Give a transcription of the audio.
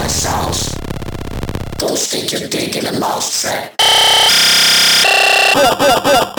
sauce. Don't stick your dick in a mouse trap.